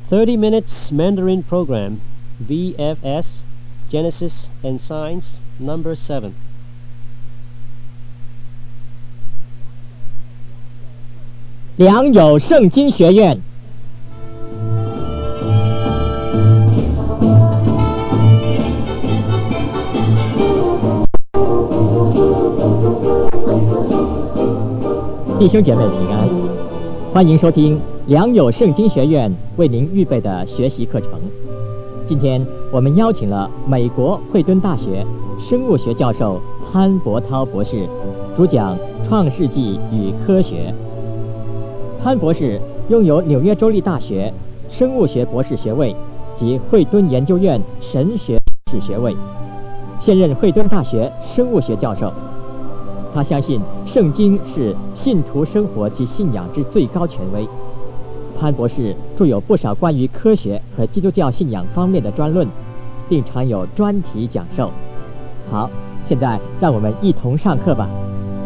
30 Minutes Mandarin Program, VFS, Genesis and Science, Number 7. 良友圣经学院。弟兄姐妹平安，欢迎收听良友圣经学院为您预备的学习课程。今天我们邀请了美国惠顿大学生物学教授潘伯涛博士，主讲创世纪与科学。潘博士拥有纽约州立大学生物学博士学位及惠顿研究院神学士学位，现任惠顿大学生物学教授。他相信圣经是信徒生活及信仰之最高权威。潘博士著有不少关于科学和基督教信仰方面的专论，并常有专题讲授。好，现在让我们一同上课吧。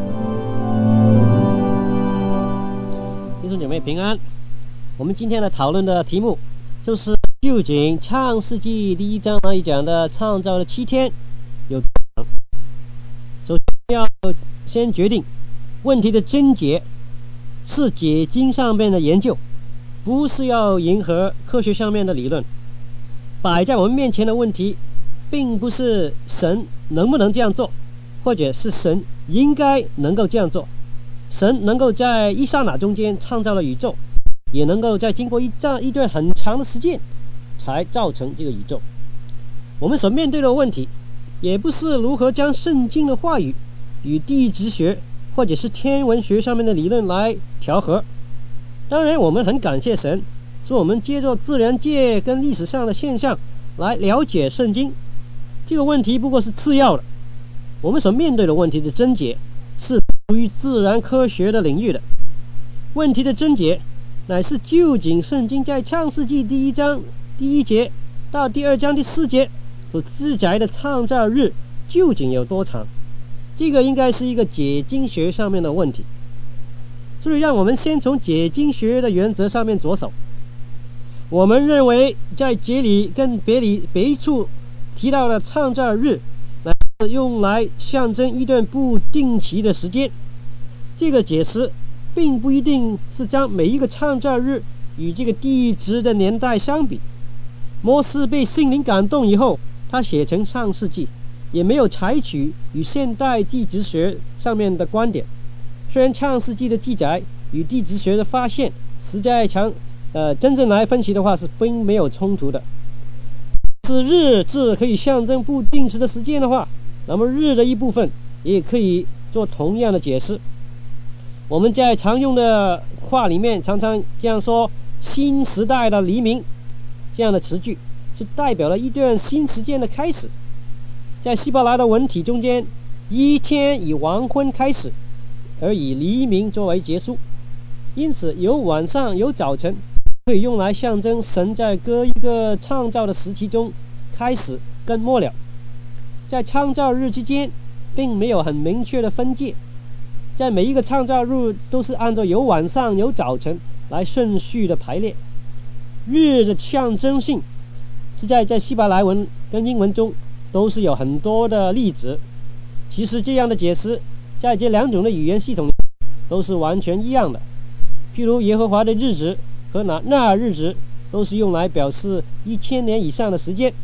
弟兄姐妹平安，我们今天来讨论的题目就是究竟创世纪第1章那里讲的创造的7天有多长。首先要先决定问题的症结是解经上面的研究，不是要迎合科学上面的理论。摆在我们面前的问题并不是神能不能这样做，或者是神应该能够这样做。神能够在一刹那中间创造了宇宙，也能够在经过一段很长的时间才造成这个宇宙。我们所面对的问题也不是如何将圣经的话语与地质学或者是天文学上面的理论来调和。当然我们很感谢神，是我们借助自然界跟历史上的现象来了解圣经。这个问题不过是次要的，我们所面对的问题的症结是属于自然科学的领域的。问题的症结乃是究竟圣经在创世纪第1章第1节到第2章第4节所记载的创造日究竟有多长。这个应该是一个解经学上面的问题，所以让我们先从解经学的原则上面着手。我们认为在节里跟别一处提到的创造日乃是用来象征一段不定期的时间。这个解释并不一定是将每一个创造日与这个地质的年代相比。摩西被圣灵感动以后，他写成创世纪，也没有采取与现代地质学上面的观点。虽然创世纪的记载与地质学的发现实在真正来分析的话是并没有冲突的。是日字可以象征不定时的时间的话，那么日的一部分也可以做同样的解释。我们在常用的话里面常常这样说，新时代的黎明这样的词句是代表了一段新时间的开始。在希伯来的文体中间，一天以黄昏开始，而以黎明作为结束，因此有晚上有早晨，可以用来象征神在各一个创造的时期中开始跟末了。在创造日之间并没有很明确的分界，在每一个创造日都是按照有晚上有早晨来顺序的排列。日的象征性是在希伯来文跟英文中都是有很多的例子。其实这样的解释在这两种的语言系统都是完全一样的。譬如耶和华的日子和那日子都是用来表示1000年以上的时间。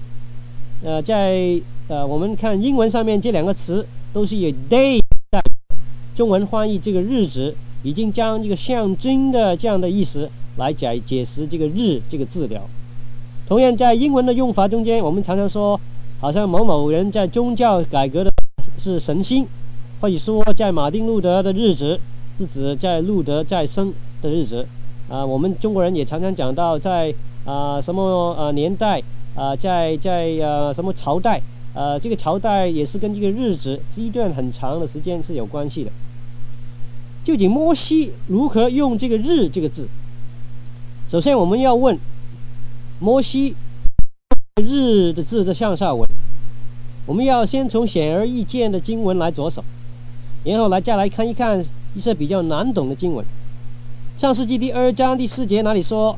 我们看英文上面这两个词都是以 day 代表，中文翻译这个日子已经将这个象征的这样的意思来解释这个日这个字了。同样在英文的用法中间，我们常常说好像某某人在宗教改革的是神星，或者说在马丁路德的日子是指在路德在生的日子。我们中国人也常常讲到在什么年代在什么朝代，这个朝代也是跟这个日子是一段很长的时间是有关系的。究竟摩西如何用这个日这个字？首先我们要问摩西日的字的向下文，我们要先从显而易见的经文来着手，然后再来看一看一些比较难懂的经文。创世纪第2章第4节那里说，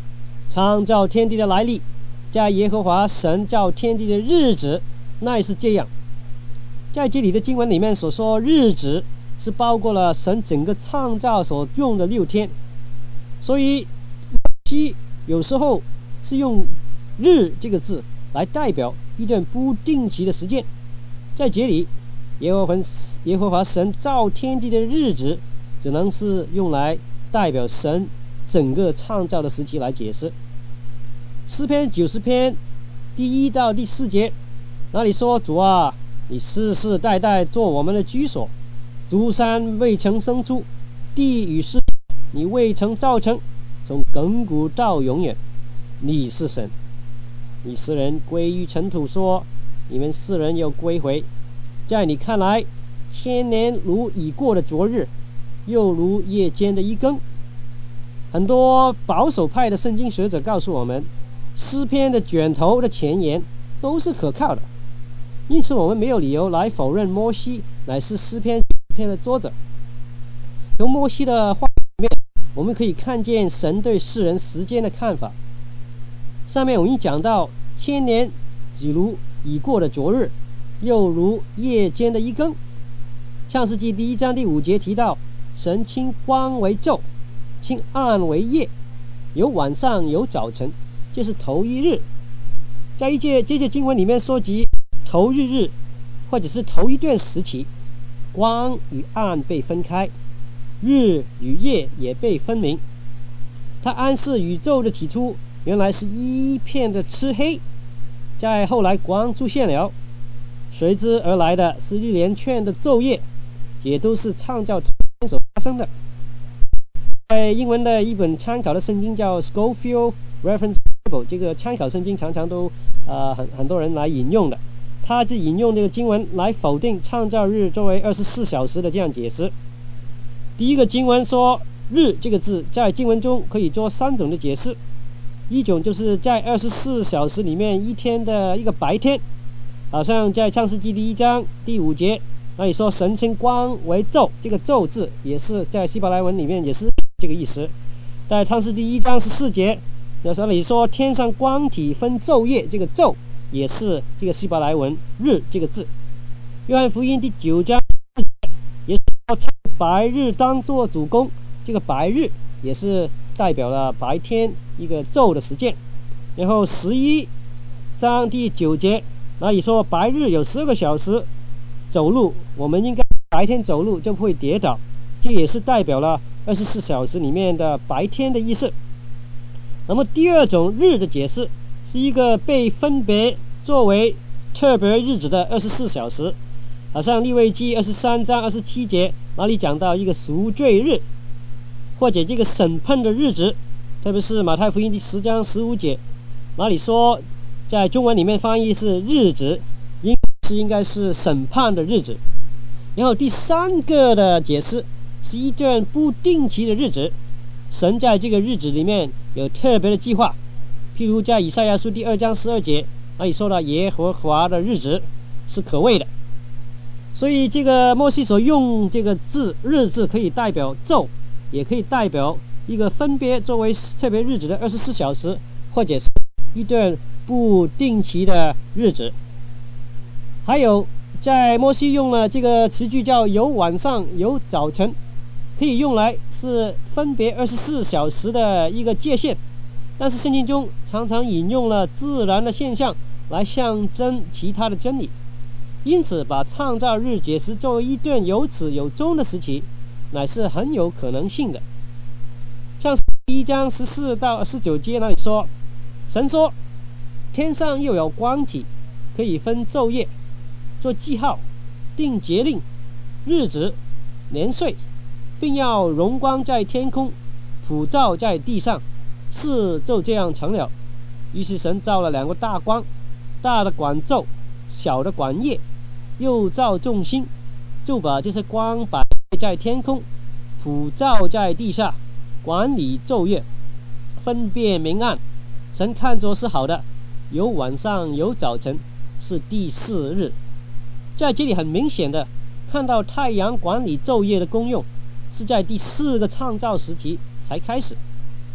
创造天地的来历，在耶和华神造天地的日子，那也是这样。在这里的经文里面所说日子，是包括了神整个创造所用的6天，所以有时候是用日这个字来代表一段不定期的时间。在这里耶和华神造天地的日子，只能是用来代表神整个创造的时期来解释。诗篇90篇第1到第4节，那里说：主啊，你世世代代做我们的居所，诸山未曾生出，地与世界你未曾造成，从亘古到永远，你是神。你世人归于尘土，说你们世人又归回。在你看来，千年如已过的昨日，又如夜间的一更。很多保守派的圣经学者告诉我们，诗篇的卷头的前言都是可靠的，因此我们没有理由来否认摩西乃是诗篇的作者。从摩西的话里面，我们可以看见神对世人时间的看法。上面我们讲到，千年只如已过的昨日，又如夜间的一更。创世纪第1章第5节提到，神称光为昼，称暗为夜，有晚上有早晨，这是头一日。在这些经文里面说及头一日，或者是头一段时期，光与暗被分开，日与夜也被分明。它暗示宇宙的起初原来是一片的漆黑，在后来光出现了，随之而来的是一连串的昼夜，也都是创造天所发生的。在英文的一本参考的圣经叫 Scofield Reference Bible， 这个参考圣经常常都很多人来引用的。他是引用这个经文来否定创造日作为24小时的这样解释。第一个经文说日这个字在经文中可以做3种的解释，一种就是在24小时里面一天的一个白天，好像在创世纪第1章第5节那里说神称光为昼，这个昼字也是在希伯来文里面也是这个意思。在创世第1章14节那里说天上光体分昼夜，这个昼也是这个希伯来文日这个字。约翰福音第9章也说白日当作主工，这个白日也是代表了白天一个昼的时间。然后11章第9节那里说白日有12个小时走路，我们应该白天走路就不会跌倒，这也是代表了24小时里面的白天的意思。那么第二种日的解释是一个被分别作为特别日子的24小时，好像利未记23章27节那里讲到一个赎罪日，或者这个审判的日子，特别是马太福音第10章15节那里说，在中文里面翻译是日子，应该是审判的日子。然后第3个的解释是一段不定期的日子，神在这个日子里面有特别的计划，譬如在以赛亚书第2章12节那里说到耶和华的日子是可畏的。所以这个摩西所用这个字日字可以代表昼，也可以代表一个分别作为特别日子的24小时，或者是一段不定期的日子。还有在摩西用了这个词句叫有晚上有早晨，可以用来是分别24小时的一个界限，但是圣经中常常引用了自然的现象来象征其他的真理，因此把创造日解释作为一段有始有终的时期，乃是很有可能性的。像1章14到19节那里说，神说天上又有光体，可以分昼夜，做记号，定节令，日子，年岁，并要荣光在天空，普照在地上，事就这样成了。于是神造了2个大光，大的管昼，小的管夜，又造众星，就把这些光摆在天空，普照在地下，管理昼夜，分辨明暗。神看作是好的，有晚上有早晨，是第4日。在这里很明显的看到太阳管理昼夜的功用是在第4个创造时期才开始。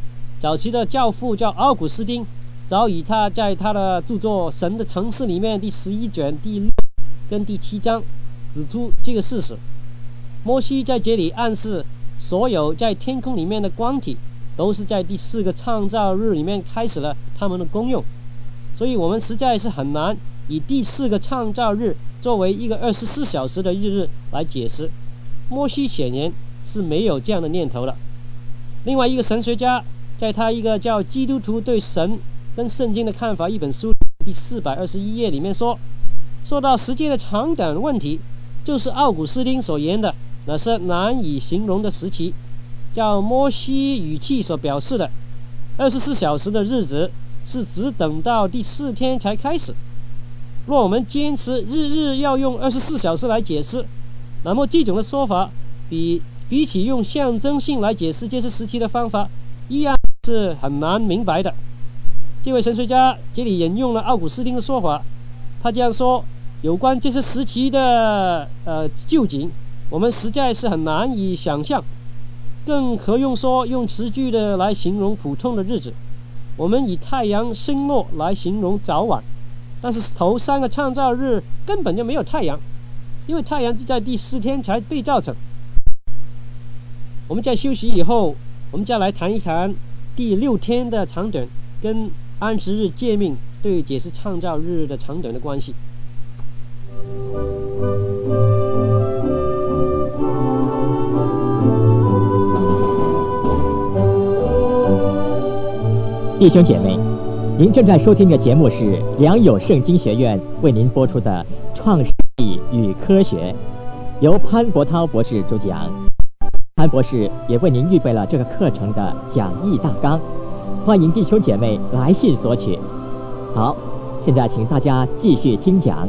早期的教父叫奥古斯丁，早已他在他的著作《神的城市》里面第11卷第6跟第7章指出这个事实。摩西在这里暗示，所有在天空里面的光体都是在第4个创造日里面开始了他们的功用，所以我们实在是很难以第4个创造日作为一个24小时的日日来解释。摩西显然是没有这样的念头了。另外一个神学家在他一个叫《基督徒对神跟圣经的看法》一本书第421页里面说到时间的长短问题，就是奥古斯丁所言的那是难以形容的时期，叫摩西语气所表示的24小时的日子是只等到第4天才开始。若我们坚持日日要用24小时来解释，那么这种的说法比起用象征性来解释这些时期的方法，一样是很难明白的。这位神学家这里引用了奥古斯丁的说法，他这样说：有关这些时期的究竟，我们实在是很难以想象，更何用说用词句的来形容普通的日子。我们以太阳升落来形容早晚，但是头3个创造日根本就没有太阳，因为太阳是在第4天才被造成。我们在休息以后，我们再来谈一谈第6天的长短跟安息日诫命对解释创造日的长短的关系。 弟兄姐妹，您正在收听的节目是良友圣经学院为您播出的《创世纪与科学》，由潘国涛博士主讲。潘博士也为您预备了这个课程的讲义大纲，欢迎弟兄姐妹来信索取。好，现在请大家继续听讲。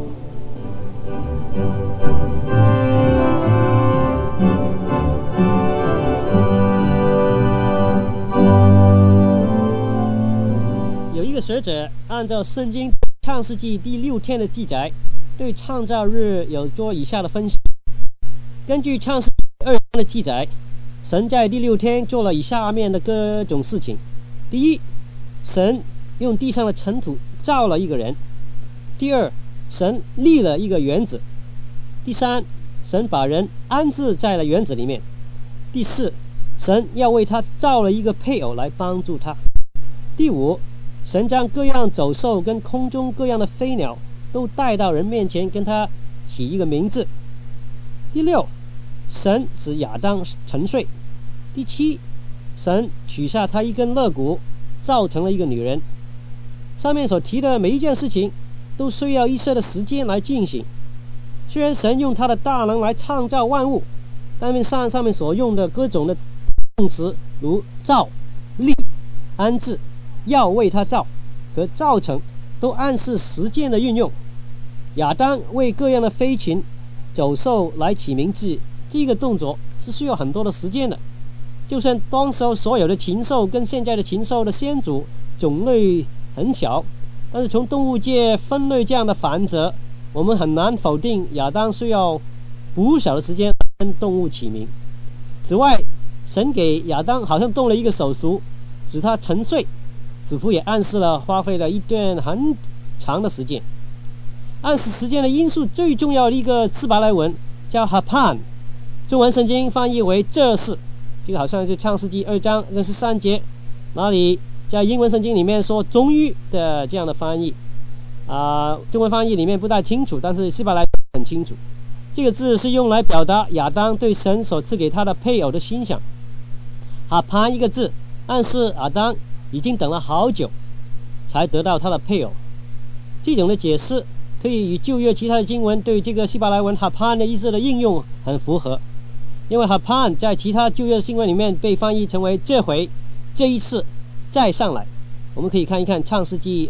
有一个学者按照圣经创世纪第6天的记载，对创造日有做以下的分析。根据创世纪2章的记载，神在第6天做了以下面的各种事情。第一，神用地上的尘土造了一个人。第二，神立了一个园子。第三，神把人安置在了园子里面。第四，神要为他造了一个配偶来帮助他。第五，神将各样走兽跟空中各样的飞鸟都带到人面前，跟他起一个名字。第六，神使亚当沉睡。第七，神取下他一根肋骨，造成了一个女人。上面所提的每一件事情都需要一些的时间来进行。虽然神用他的大能来创造万物，但上面所用的各种的动词，如造、立、安置、要为他造和造成，都暗示时间的运用。亚当为各样的飞禽走兽来起名字，这个动作是需要很多的时间的。就算当时所有的禽兽跟现在的禽兽的先祖种类很小，但是从动物界分类这样的繁殖，我们很难否定亚当需要不少的时间跟动物起名。此外，神给亚当好像动了一个手术，使他沉睡，似乎也暗示了花费了一段很长的时间。暗示时间的因素最重要的一个希伯来文叫 hapan， 中文圣经翻译为这是，就好像是创世纪2章23节，哪里在英文圣经里面说终于的这样的翻译中文翻译里面不太清楚，但是希伯来很清楚。这个字是用来表达亚当对神所赐给他的配偶的欣赏。hapan 一个字暗示亚当已经等了好久才得到他的配偶。这种的解释可以与旧约其他的经文对这个希伯来文 hapan 的意思的应用很符合，因为 hapan 在其他旧约经文里面被翻译成为这回、这一次、再上来。我们可以看一看创世纪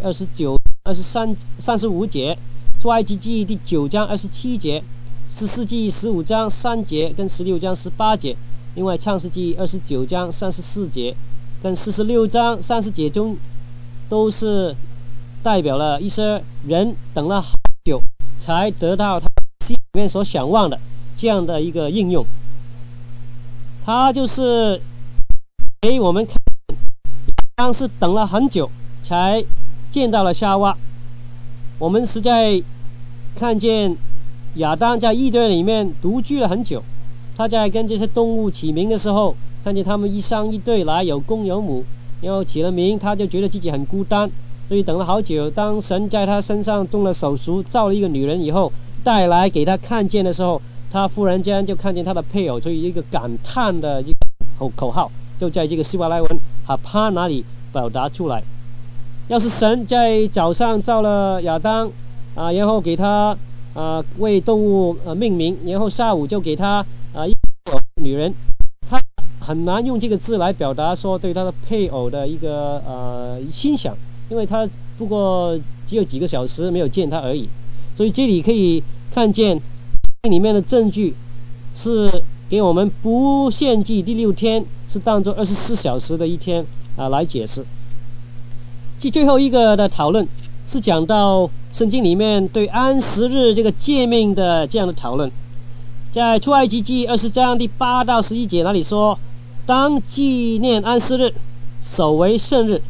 29、23、35节，出埃及记第9章27节，士师记15章3节跟16章18节。另外创世纪29章34节跟46章30节中都是代表了一些人等了好久才得到他心里面所想望的这样的一个应用。它就是给我们看当是等了很久才见到了夏娃。我们实在看见亚当在伊甸里面独居了很久，他在跟这些动物起名的时候，看见他们一生一对来，有公有母，然后起了名，他就觉得自己很孤单，所以等了好久。当神在他身上动了手术，造了一个女人以后，带来给他看见的时候，他忽然间就看见他的配偶，所以一个感叹的一个口号就在这个希伯来文哈帕那里表达出来。要是神在早上造了亚当然后给他为动物命名，然后下午就给他一个女人，他很难用这个字来表达说对他的配偶的一个欣赏，因为他不过只有几个小时没有见他而已。所以这里可以看见里面的证据是给我们不献祭第6天是当作24小时的一天来解释。最后一个的讨论是讲到圣经里面对安息日这个诫命的这样的讨论。在出埃及记20章第8到11节那里说，当纪念安息日，守为圣日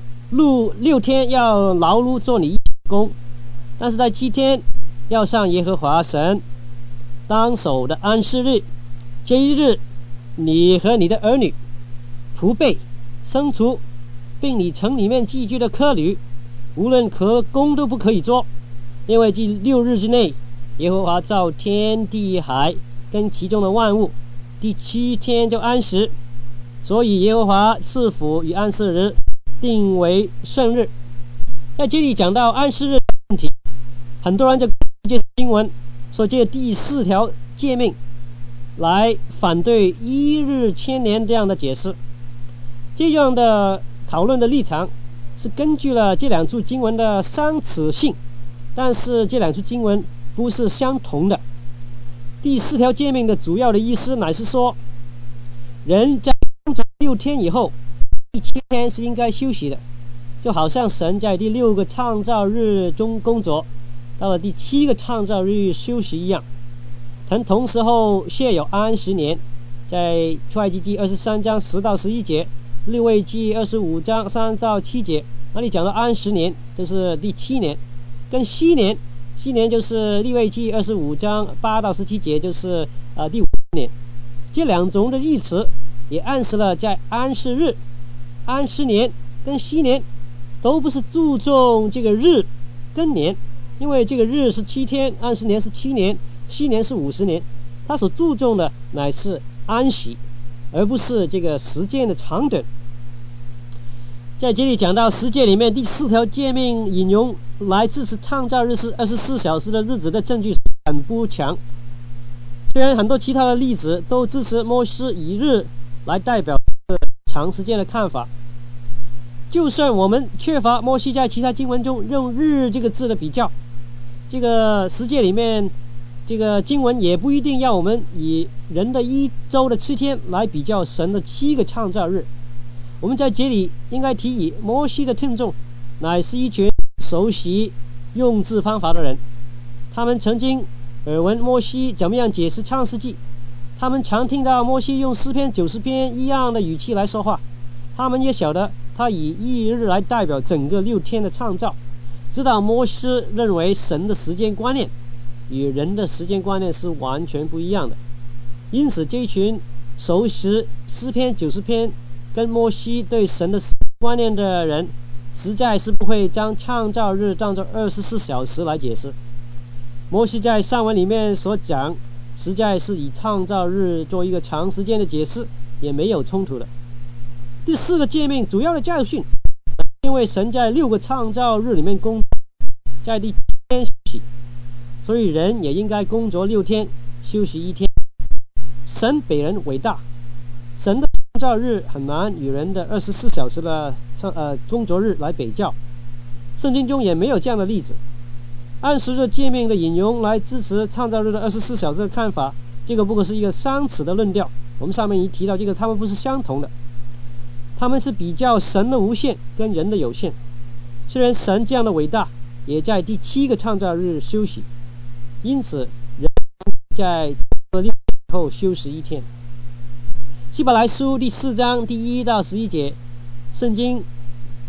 ，6天要劳碌做你工，但是在7天要上耶和华神当守的安息日。这一日，你和你的儿女、仆婢、牲畜，并你城里面寄居的客旅，无论何工都不可以做，因为这6日之内，耶和华造天地海跟其中的万物，第7天就安息，所以耶和华赐福与安息日定为圣日。在这里讲到安息日的问题，很多人就这经文说这第4条诫命来反对1日千年这样的解释。这样的讨论的立场是根据了这2处经文的相似性，但是这2处经文不是相同的。第4条诫命的主要的意思乃是说，人在工作6天以后，第7天是应该休息的，就好像神在第6个创造日中工作，到了第7个创造日休息一样。同时候现有安息年，在出埃及记23章10到11节，利未记25章3到7节，那里讲到安息年就是第7年，跟西年就是利未记25章8到17节，就是第5年。这2种的意思也暗示了在安息日、安息年跟西年都不是注重这个日跟年，因为这个日是7天，安息年是7年，西年是50年，他所注重的乃是安息，而不是这个时间的长短。在这里讲到十诫里面第4条诫命引用来支持创造日是24小时的日子的证据很不强，虽然很多其他的例子都支持摩西以日来代表长时间的看法，就算我们缺乏摩西在其他经文中用日这个字的比较，这个十诫里面这个经文也不一定要我们以人的1周的7天来比较神的7个创造日。我们在这里应该提议，摩西的听众乃是一群熟悉用字方法的人，他们曾经耳闻摩西怎么样解释创世纪，他们常听到摩西用诗篇90篇一样的语气来说话，他们也晓得他以1日来代表整个6天的创造，知道摩西认为神的时间观念与人的时间观念是完全不一样的。因此这一群熟悉诗篇90篇跟摩西对神的观念的人，实在是不会将创造日当作24小时来解释。摩西在上文里面所讲，实在是以创造日做一个长时间的解释，也没有冲突的。第4个诫命主要的教训，因为神在6个创造日里面工作，在第7天休息，所以人也应该工作6天，休息1天。神比人伟大，神的创造日很难与人的24小时的工作日来比较，圣经中也没有这样的例子。按时日诫命的引用来支持创造日的24小时的看法，这个不过是一个相似的论调。我们上面已提到这个，他们不是相同的，他们是比较神的无限跟人的有限。虽然神这样的伟大，也在第7个创造日休息，因此人在6天后休息1天。希伯来书第4章第1到11节，圣经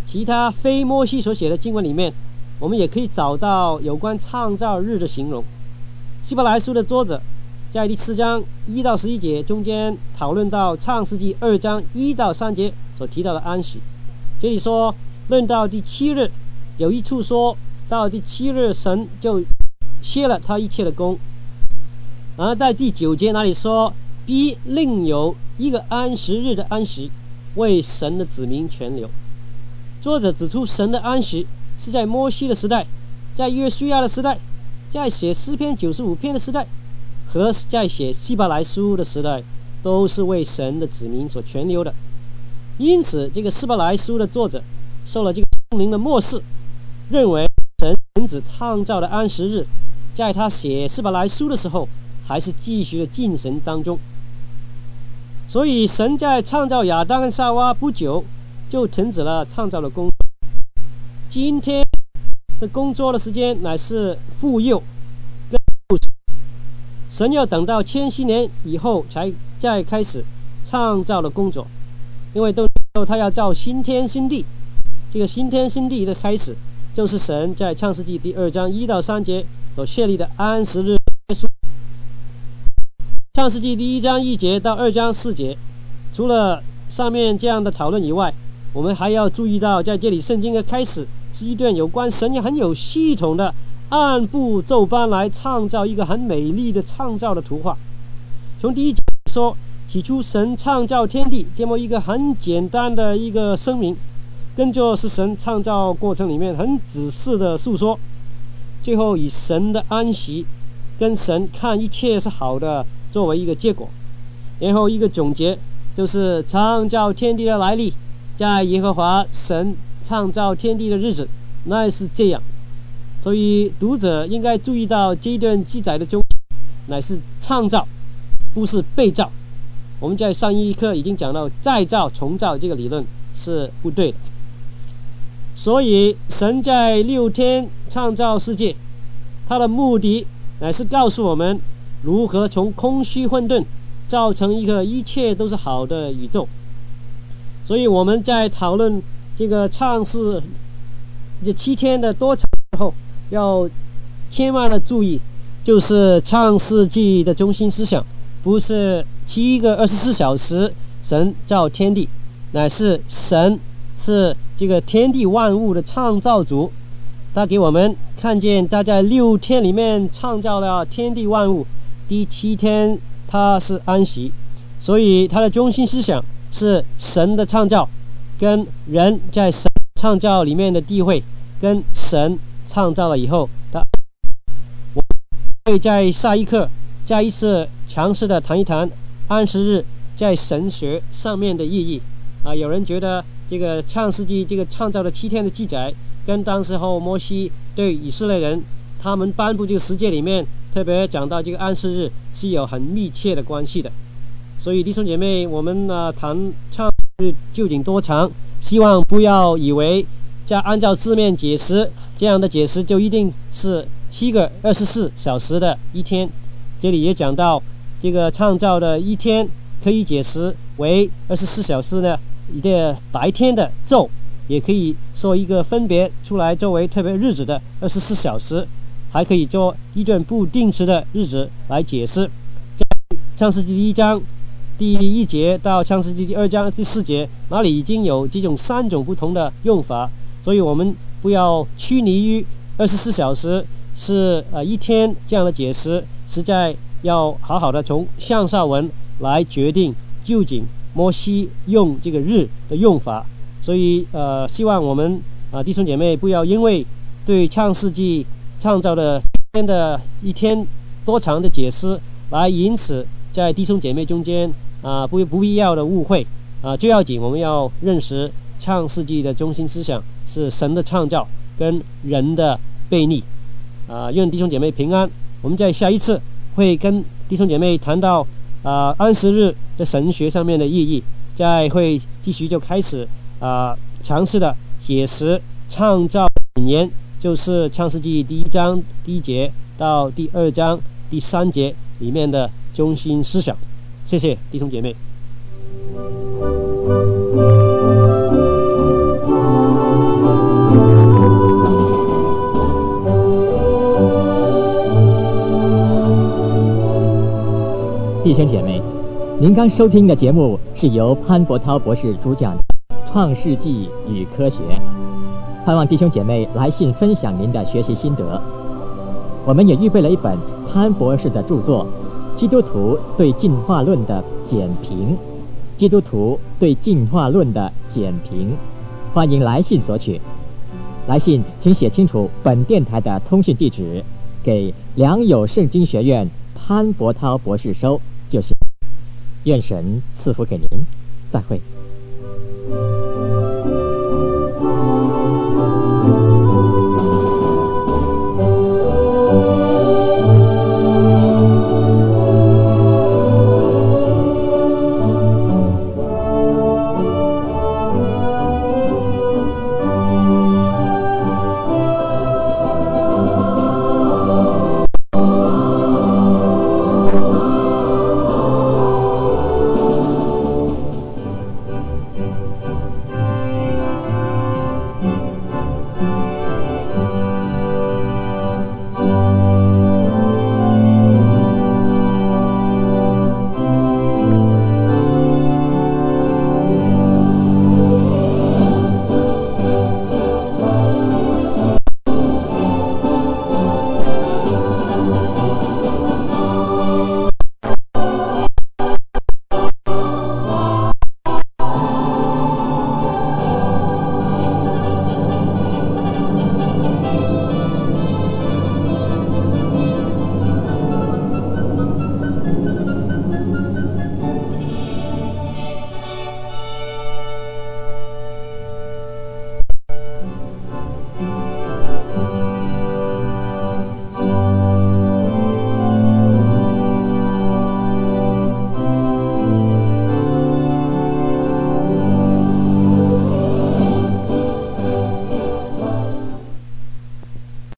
其他非摩西所写的经文里面，我们也可以找到有关创造日的形容。希伯来书的作者在第4章1到11节中间讨论到创世纪2章1到3节所提到的安息。这里说，论到第7日，有一处说到第7日神就歇了他一切的工。然后在第9节那里说，必另有一个安息日的安息，为神的子民存留。作者指出，神的安息是在摩西的时代，在约书亚的时代，在写诗篇95篇的时代，和在写希伯来书的时代，都是为神的子民所存留的。因此，这个希伯来书的作者受了这个圣灵的默示，认为神原子创造的安息日，在他写希伯来书的时候，还是继续的进行当中。所以，神在创造亚当跟夏娃不久，就停止了创造的工作。今天的工作的时间乃是复幼跟复出，神要等到1000年以后才再开始创造的工作，因为到时候他要造新天新地。这个新天新地的开始，就是神在创世纪第2章1到3节所设立的安息日结束。创世纪第1章1节到2章4节，除了上面这样的讨论以外，我们还要注意到，在这里圣经的开始是一段有关神很有系统的按部就班来创造一个很美丽的创造的图画。从第1节说，起初神创造天地，这么一个很简单的一个声明，跟着是神创造过程里面很仔细的述说，最后以神的安息跟神看一切是好的作为一个结果，然后一个总结，就是创造天地的来历，在耶和华神创造天地的日子，那是这样。所以读者应该注意到，这一段记载的中乃是创造，不是被造。我们在上一课已经讲到再造重造这个理论是不对的。所以神在6天创造世界，他的目的乃是告诉我们如何从空虚混沌造成一个一切都是好的宇宙。所以我们在讨论这个创世这7天的多长之后，要千万的注意，就是创世纪的中心思想不是7个24小时神造天地，乃是神是这个天地万物的创造主。他给我们看见他在6天里面创造了天地万物，第7天他是安息。所以他的中心思想是神的创造跟人在神创造里面的地位，跟神创造了以后的。我会在下一课再一次尝试的谈一谈安息日在神学上面的意义。有人觉得这个创世纪这个创造的7天的记载，跟当时候摩西对以色列人他们颁布这个十诫里面特别讲到这个安息日是有很密切的关系的。所以弟兄姐妹，我们谈创世日究竟多长，希望不要以为再按照字面解释，这样的解释就一定是7个24小时的一天。这里也讲到这个创造的一天可以解释为24小时的一个白天的昼，也可以说一个分别出来作为特别日子的24小时，还可以做一段不定时的日子来解释。在创世纪第1章第1节到创世纪第2章第4节，那里已经有这种3种不同的用法，所以我们不要拘泥于24小时是一天这样的解释，实在要好好的从向上文来决定究竟摩西用这个日的用法。所以希望我们弟兄姐妹不要因为对创世纪创造的天的一天多长的解释来因此在弟兄姐妹中间不必要的误会。最要紧我们要认识创世纪的中心思想是神的创造跟人的悖逆。愿弟兄姐妹平安。我们在下一次会跟弟兄姐妹谈到安息日的神学上面的意义，再会继续就开始尝试的解释创造引言，就是创世纪第1章第1节到第2章第3节里面的中心思想。谢谢弟兄姐妹。 弟兄姐妹，您刚收听的节目是由潘伯涛博士主讲的《创世纪与科学》，盼望弟兄姐妹来信分享您的学习心得。我们也预备了一本潘博士的著作《基督徒对进化论的简评》，基督徒对进化论的简评，欢迎来信索取。来信请写清楚本电台的通讯地址，给良友圣经学院潘伯涛博士收就行。愿神赐福给您，再会。